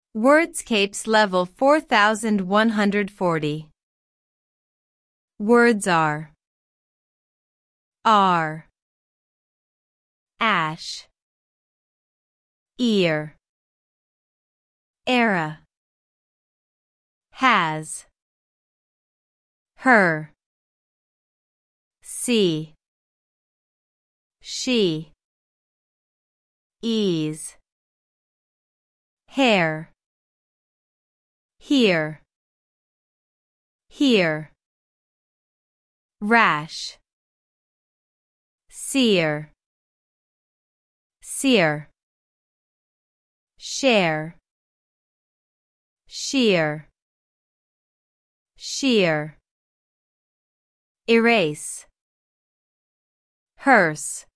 Wordscapes level 4140. Words are ash, ear, era, has, her, see, she, ease, hair, here, here, rash, sear, sear, share, shear, shear, erase, hearse,